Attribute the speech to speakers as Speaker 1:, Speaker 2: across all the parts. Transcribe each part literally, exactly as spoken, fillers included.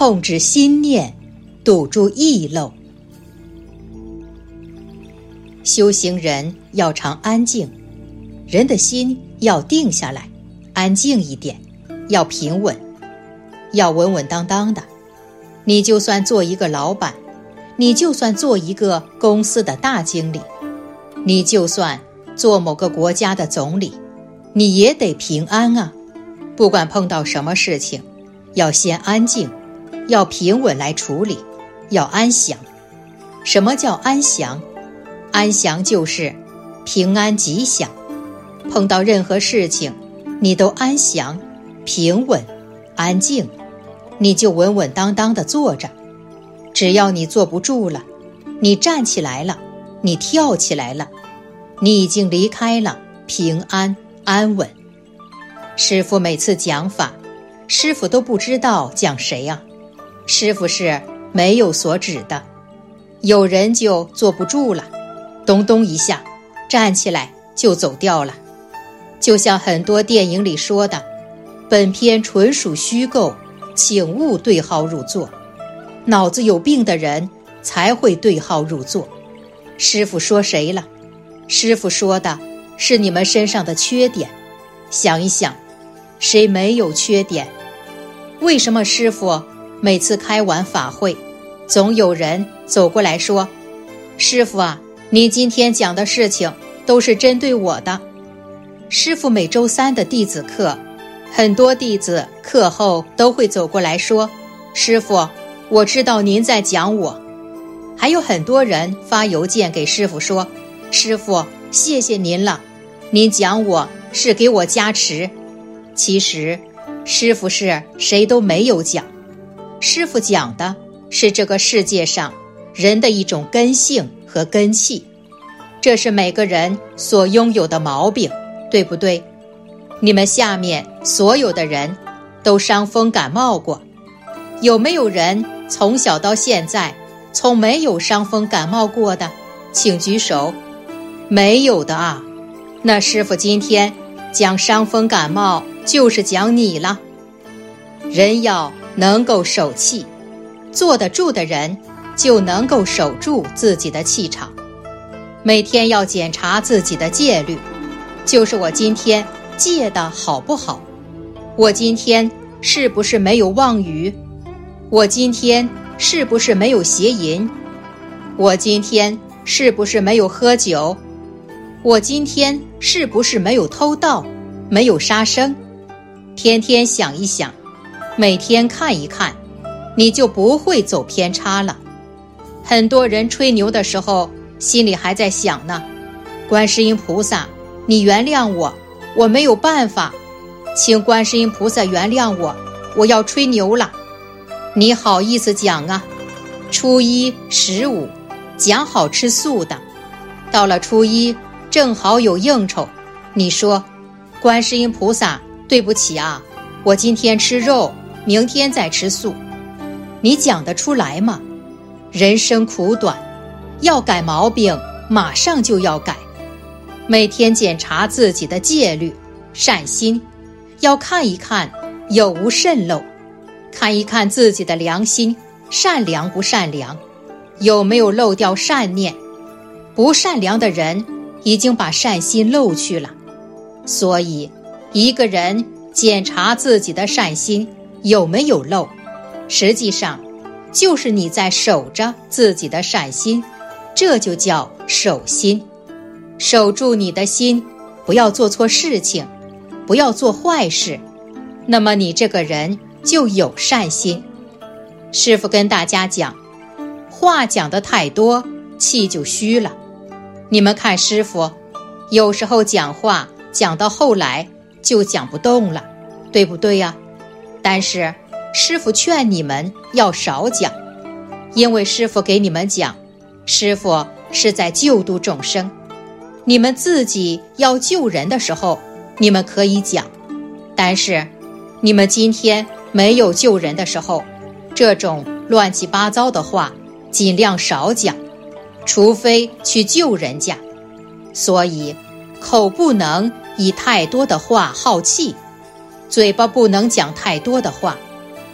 Speaker 1: 控制心念，堵住意漏。修行人要常安静，人的心要定下来，安静一点，要平稳，要稳稳当当的。你就算做一个老板，你就算做一个公司的大经理，你就算做某个国家的总理，你也得平安啊。不管碰到什么事情，要先安静，要平稳来处理，要安详。什么叫安详？安详就是平安吉祥。碰到任何事情，你都安详、平稳、安静，你就稳稳当当地坐着。只要你坐不住了，你站起来了，你跳起来了，你已经离开了平安安稳。师父每次讲法，师父都不知道讲谁啊，师父是没有所指的。有人就坐不住了，咚咚一下站起来就走掉了。就像很多电影里说的，本片纯属虚构，请勿对号入座。脑子有病的人才会对号入座。师父说谁了？师父说的是你们身上的缺点。想一想，谁没有缺点？为什么师父每次开完法会，总有人走过来说，师父啊，你今天讲的事情都是针对我的。师父每周三的弟子课，很多弟子课后都会走过来说，师父，我知道您在讲我。还有很多人发邮件给师父说，师父，谢谢您了，您讲我是给我加持。其实师父是谁都没有讲，师父讲的是这个世界上人的一种根性和根气，这是每个人所拥有的毛病，对不对？你们下面所有的人都伤风感冒过，有没有人从小到现在从没有伤风感冒过的？请举手。没有的啊。那师父今天讲伤风感冒就是讲你了。人要能够守气，坐得住的人就能够守住自己的气场。每天要检查自己的戒律，就是我今天戒的好不好，我今天是不是没有妄语，我今天是不是没有邪淫，我今天是不是没有喝酒，我今天是不是没有偷盗，没有杀生。天天想一想，每天看一看，你就不会走偏差了。很多人吹牛的时候心里还在想呢，观世音菩萨，你原谅我，我没有办法，请观世音菩萨原谅我，我要吹牛了。你好意思讲啊？初一十五讲好吃素的，到了初一正好有应酬，你说观世音菩萨对不起啊，我今天吃肉，明天再吃素。你讲得出来吗？人生苦短，要改毛病马上就要改。每天检查自己的戒律善心，要看一看有无渗漏，看一看自己的良心善良不善良，有没有漏掉善念。不善良的人已经把善心漏去了。所以一个人检查自己的善心有没有漏，实际上就是你在守着自己的善心，这就叫守心。守住你的心，不要做错事情，不要做坏事，那么你这个人就有善心。师父跟大家讲，话讲得太多，气就虚了。你们看师父有时候讲话讲到后来就讲不动了，对不对呀？但是师父劝你们要少讲，因为师父给你们讲，师父是在救度众生。你们自己要救人的时候，你们可以讲，但是你们今天没有救人的时候，这种乱七八糟的话尽量少讲，除非去救人家。所以口不能以太多的话耗气，嘴巴不能讲太多的话，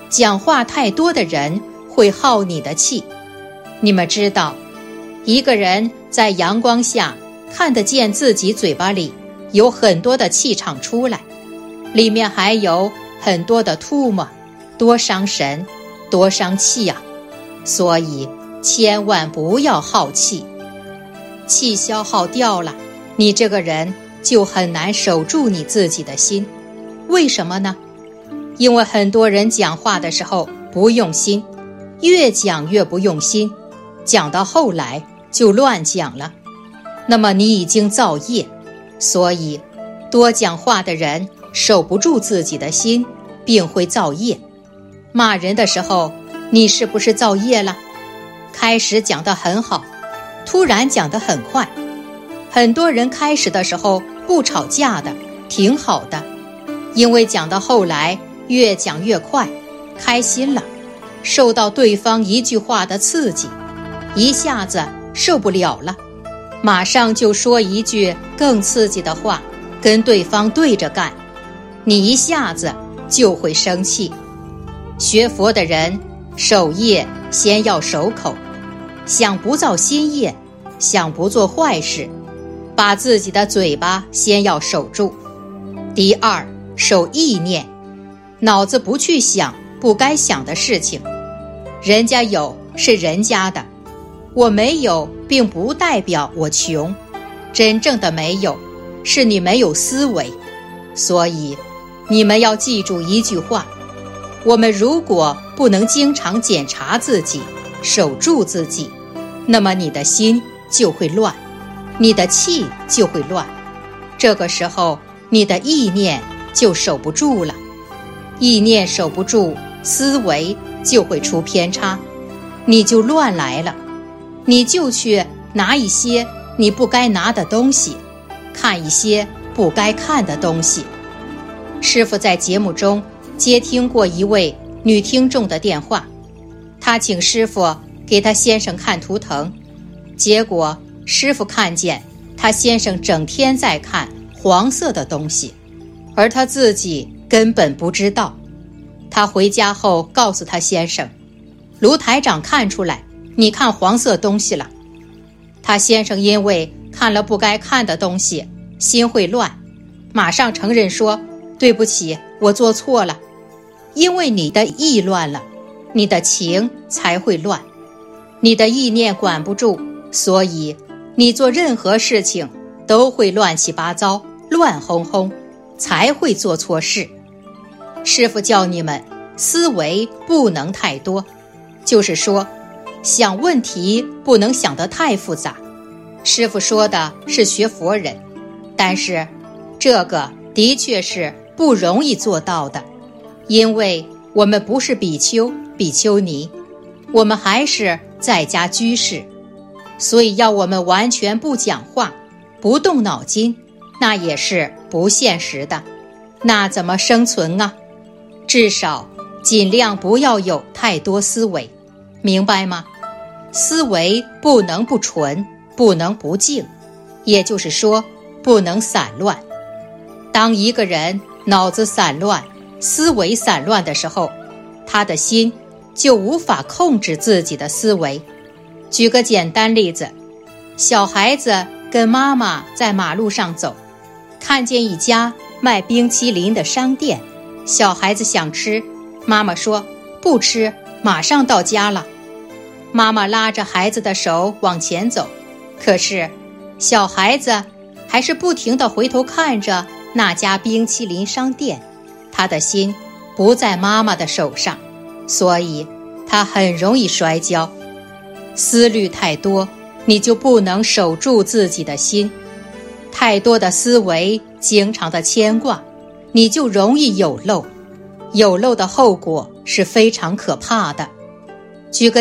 Speaker 1: 讲话太多的人会耗你的气。你们知道，一个人在阳光下看得见自己嘴巴里有很多的气场出来，里面还有很多的唾沫，多伤神，多伤气啊！所以千万不要耗气，气消耗掉了，你这个人就很难守住你自己的心。为什么呢？因为很多人讲话的时候不用心，越讲越不用心，讲到后来就乱讲了。那么你已经造业，所以多讲话的人守不住自己的心，并会造业。骂人的时候，你是不是造业了？开始讲得很好，突然讲得很快。很多人开始的时候不吵架的，挺好的，因为讲到后来越讲越快，开心了，受到对方一句话的刺激，一下子受不了了，马上就说一句更刺激的话，跟对方对着干，你一下子就会生气。学佛的人守业先要守口，想不造新业，想不做坏事，把自己的嘴巴先要守住。第二，守意念，脑子不去想不该想的事情。人家有是人家的，我没有并不代表我穷，真正的没有是你没有思维。所以你们要记住一句话，我们如果不能经常检查自己，守住自己，那么你的心就会乱，你的气就会乱，这个时候你的意念就守不住了，意念守不住，思维就会出偏差，你就乱来了，你就去拿一些你不该拿的东西，看一些不该看的东西。师父在节目中接听过一位女听众的电话，她请师父给她先生看图腾，结果师父看见她先生整天在看黄色的东西，而她自己根本不知道。她回家后告诉她先生，卢台长看出来你看黄色东西了。她先生因为看了不该看的东西，心会乱，马上承认说，对不起，我做错了。因为你的意乱了，你的情才会乱，你的意念管不住，所以你做任何事情都会乱七八糟，乱哄哄，才会做错事。师父教你们思维不能太多，就是说想问题不能想得太复杂。师父说的是学佛人，但是这个的确是不容易做到的，因为我们不是比丘比丘尼，我们还是在家居士，所以要我们完全不讲话，不动脑筋，那也是不现实的，那怎么生存啊？至少尽量不要有太多思维，明白吗？思维不能不纯，不能不静，也就是说不能散乱。当一个人脑子散乱，思维散乱的时候，他的心就无法控制自己的思维。举个简单例子，小孩子跟妈妈在马路上走，看见一家卖冰淇淋的商店，小孩子想吃，妈妈说不吃，马上到家了。妈妈拉着孩子的手往前走，可是小孩子还是不停地回头看着那家冰淇淋商店，他的心不在妈妈的手上，所以他很容易摔跤。思虑太多，你就不能守住自己的心，太多的思维，经常的牵挂，你就容易有漏，有漏的后果是非常可怕的。举个